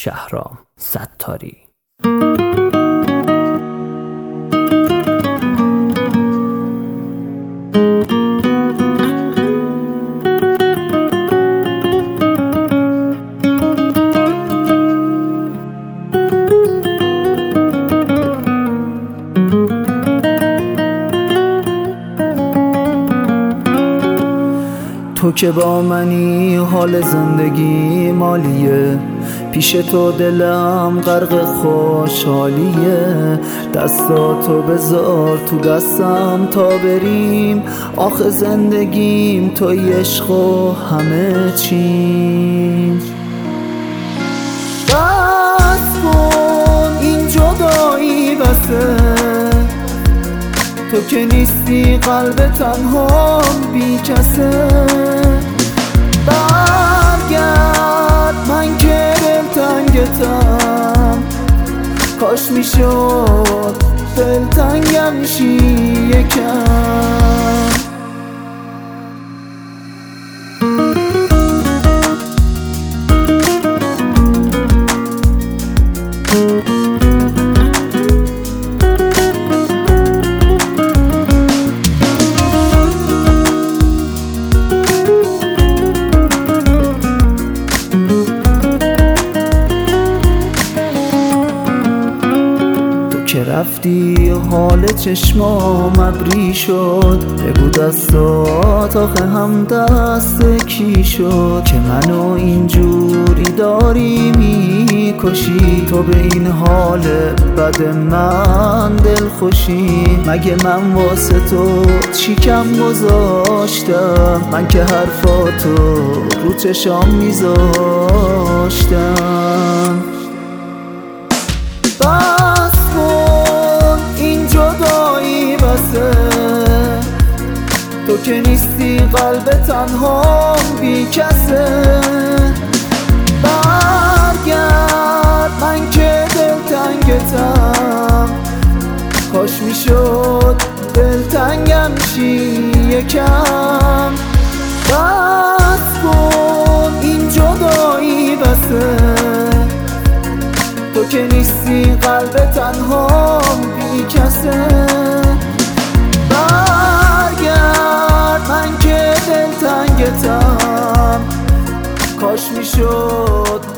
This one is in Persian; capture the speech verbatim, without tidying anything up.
شهرام ستاری. تو که با منی حال زندگی مالیه، پیش تو دلم غرق خوشحالیه. دستاتو بذار تو دستم تا بریم، آخه زندگیم توی عشق و همه چیم. بس کن این جدایی بسه، تو که نیستی قلب تنها بی کسه. برگرد من که دلتنگتم، کاش میشد دلتنگم شی یکم. که رفتی حال چشمام ابری شد، بگو دستات آخه هم دست کی شد که منو اینجوری داری میکشی. تو به این حال بد من دل خوشی، مگه من واسه تو چی کم گذاشتم؟ من که حرفاتو رو چشام میذاشتم. تو که نیستی قلب تنها بی کسه. برگرد من که دلتنگتم، کاش میشد دلتنگم شی یکم. بس کن این جدایی بسه، تو که نیستی قلب تنها بی کسه. من که دلتنگتم، کاش میشد